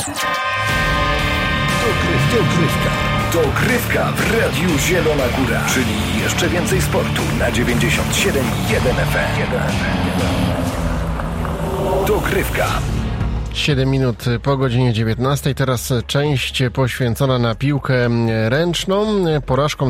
Dogrywka w Radiu Zielona Góra, czyli jeszcze więcej sportu na 97,1 FM. Dogrywka. 7 minut po godzinie 19. Teraz część poświęcona na piłkę ręczną. Porażką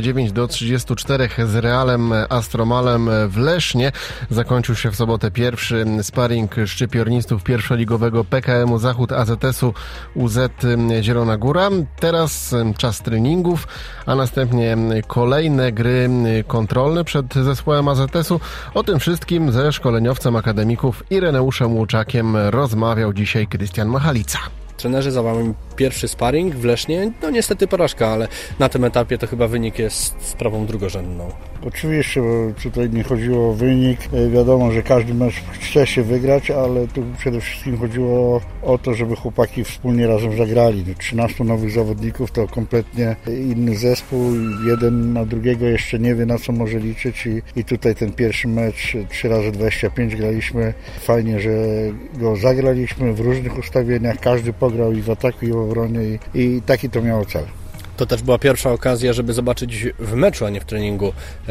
29-34 z Realem Astromalem w Lesznie zakończył się w sobotę pierwszy sparring szczypiornistów pierwszoligowego PKM-u Zachód AZS-u UZ Zielona Góra. Teraz czas treningów, a następnie kolejne gry kontrolne przed zespołem AZS-u. O tym wszystkim ze szkoleniowcem akademików Ireneuszem Łuczakiem rozmawiał dzisiaj Krystian Machalica. Trenerzy zawałem pierwszy sparring w Lesznie. No niestety porażka, ale na tym etapie to chyba wynik jest sprawą drugorzędną. Oczywiście, bo tutaj nie chodziło o wynik. Wiadomo, że każdy mecz chce się wygrać, ale tu przede wszystkim chodziło o to, żeby chłopaki wspólnie razem zagrali. 13 nowych zawodników to kompletnie inny zespół. Jeden na drugiego jeszcze nie wie, na co może liczyć i tutaj ten pierwszy mecz 3x25 graliśmy. Fajnie, że go zagraliśmy w różnych ustawieniach. Każdy pograł i w ataku, i w obronie i taki to miało cel. To też była pierwsza okazja, żeby zobaczyć w meczu, a nie w treningu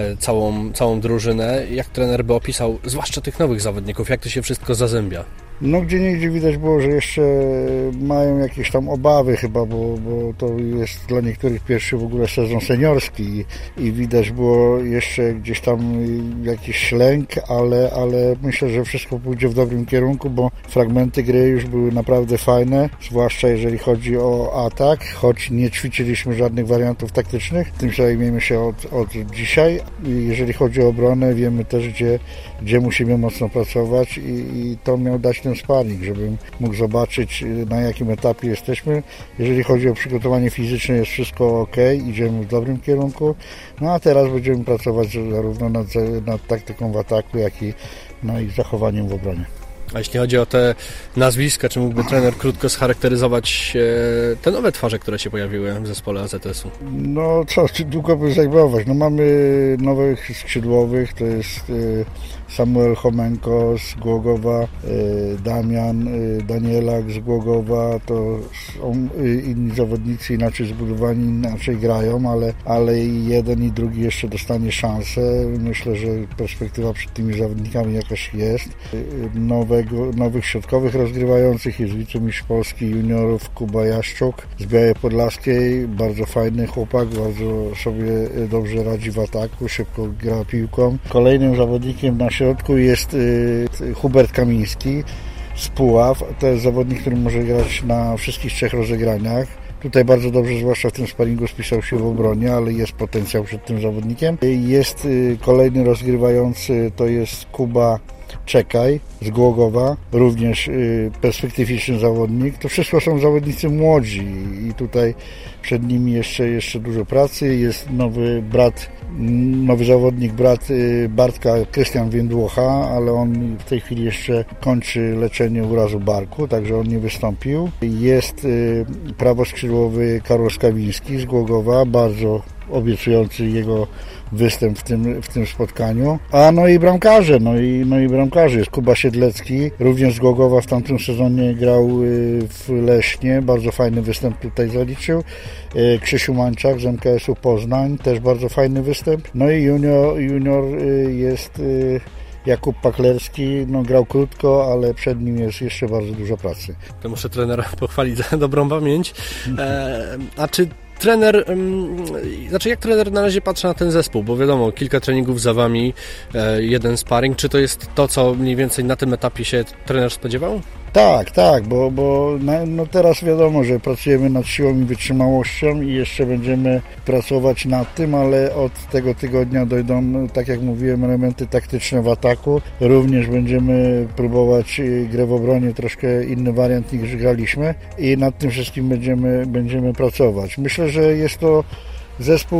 całą drużynę. Jak trener by opisał, zwłaszcza tych nowych zawodników, jak to się wszystko zazębia? No gdzieniegdzie widać było, że jeszcze mają jakieś tam obawy chyba, bo to jest dla niektórych pierwszy w ogóle sezon seniorski i widać było jeszcze gdzieś tam jakiś lęk, ale myślę, że wszystko pójdzie w dobrym kierunku, bo fragmenty gry już były naprawdę fajne, zwłaszcza jeżeli chodzi o atak, choć nie ćwiczyliśmy żadnych wariantów taktycznych, tym zajmiemy się od dzisiaj. Jeżeli chodzi o obronę, wiemy też, gdzie musimy mocno pracować i to miał dać ten sparring, żebym mógł zobaczyć, na jakim etapie jesteśmy. Jeżeli chodzi o przygotowanie fizyczne, jest wszystko ok, idziemy w dobrym kierunku. No a teraz będziemy pracować zarówno nad taktyką w ataku, jak i nad zachowaniem w obronie. A jeśli chodzi o te nazwiska, czy mógłby trener krótko scharakteryzować te nowe twarze, które się pojawiły w zespole AZS-u? No co, długo by zajmować. No mamy nowych skrzydłowych, to jest Samuel Homenko z Głogowa, Damian Danielak z Głogowa, to są inni zawodnicy inaczej zbudowani, inaczej grają, ale i jeden i drugi jeszcze dostanie szansę. Myślę, że perspektywa przed tymi zawodnikami jakaś jest. Nowych środkowych rozgrywających jest wicemistrz Polski juniorów Kuba Jaszczuk z Białej Podlaskiej, bardzo fajny chłopak, bardzo sobie dobrze radzi w ataku, szybko gra piłką. Kolejnym zawodnikiem na środku jest Hubert Kamiński z Puław, to jest zawodnik, który może grać na wszystkich 3 rozegraniach. Tutaj bardzo dobrze, zwłaszcza w tym sparingu, spisał się w obronie, ale jest potencjał przed tym zawodnikiem. Jest kolejny rozgrywający, to jest Kuba Czekaj z Głogowa, również perspektywiczny zawodnik. To wszystko są zawodnicy młodzi i tutaj przed nimi jeszcze dużo pracy. Jest nowy zawodnik, brat Bartka, Krystian Więdłocha, ale on w tej chwili jeszcze kończy leczenie urazu barku, także on nie wystąpił. Jest prawoskrzydłowy Karol Skawiński z Głogowa, bardzo obiecujący jego występ w tym spotkaniu. No i bramkarze, jest Kuba Siedlecki, również z Głogowa w tamtym sezonie grał w Lesznie, bardzo fajny występ tutaj zaliczył. Krzysiu Mańczak z MKS-u Poznań, też bardzo fajny występ. No i junior jest Jakub Paklerski, grał krótko, ale przed nim jest jeszcze bardzo dużo pracy. To muszę trenera pochwalić za dobrą pamięć. A czy trener, jak trener na razie patrzy na ten zespół, bo wiadomo, kilka treningów za wami, jeden sparring, czy to jest to, co mniej więcej na tym etapie się trener spodziewał? Tak, bo teraz wiadomo, że pracujemy nad siłą i wytrzymałością i jeszcze będziemy pracować nad tym, ale od tego tygodnia dojdą, tak jak mówiłem, elementy taktyczne w ataku. Również będziemy próbować grę w obronie, troszkę inny wariant niż graliśmy i nad tym wszystkim będziemy pracować. Myślę, że jest to zespół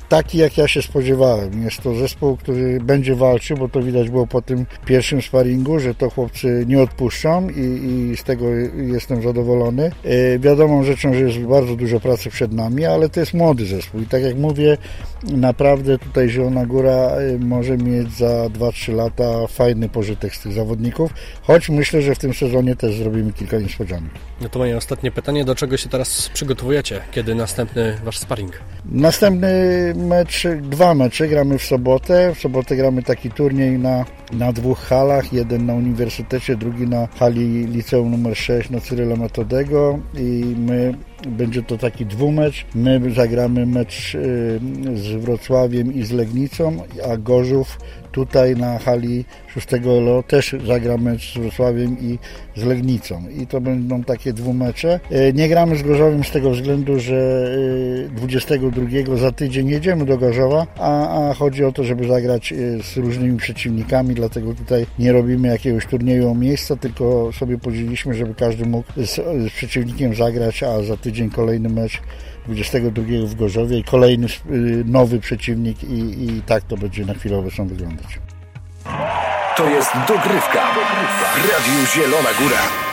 taki, jak ja się spodziewałem. Jest to zespół, który będzie walczył, bo to widać było po tym pierwszym sparingu, że to chłopcy nie odpuszczą i z tego jestem zadowolony. Wiadomą rzeczą, że jest bardzo dużo pracy przed nami, ale to jest młody zespół i tak jak mówię, naprawdę tutaj Zielona Góra może mieć za 2-3 lata fajny pożytek z tych zawodników, choć myślę, że w tym sezonie też zrobimy kilka niespodzianek. No to moje ostatnie pytanie, do czego się teraz przygotowujecie? Kiedy następny wasz sparring? Następny mecz, 2 mecze gramy w sobotę. W sobotę gramy taki turniej na 2 halach. Jeden na Uniwersytecie, drugi na hali Liceum nr 6 na Cyryla Metodego i będzie to taki 2-mecz. My zagramy mecz z Wrocławiem i z Legnicą, a Gorzów tutaj na hali 6 LO też zagra mecz z Wrocławiem i z Legnicą. I to będą takie 2 mecze. Nie gramy z Gorzowem z tego względu, że 22 za tydzień jedziemy do Gorzowa, a chodzi o to, żeby zagrać z różnymi przeciwnikami, dlatego tutaj nie robimy jakiegoś turnieju o miejsca, tylko sobie podzieliliśmy, żeby każdy mógł z przeciwnikiem zagrać, a za tydzień kolejny mecz 22 w Gorzowie i kolejny nowy przeciwnik i tak to będzie na chwilę obecną wyglądać. To jest dogrywka w Radiu Zielona Góra.